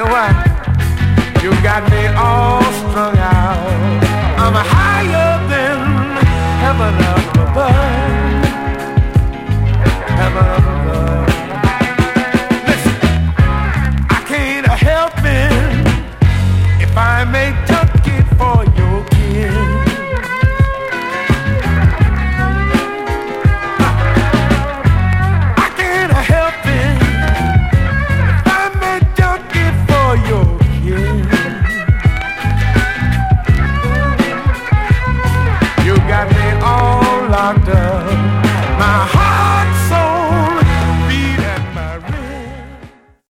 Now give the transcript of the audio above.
what? You got me all strung out. I'm higher than heaven up above. Heaven up above. Listen, I can't help it if I make time.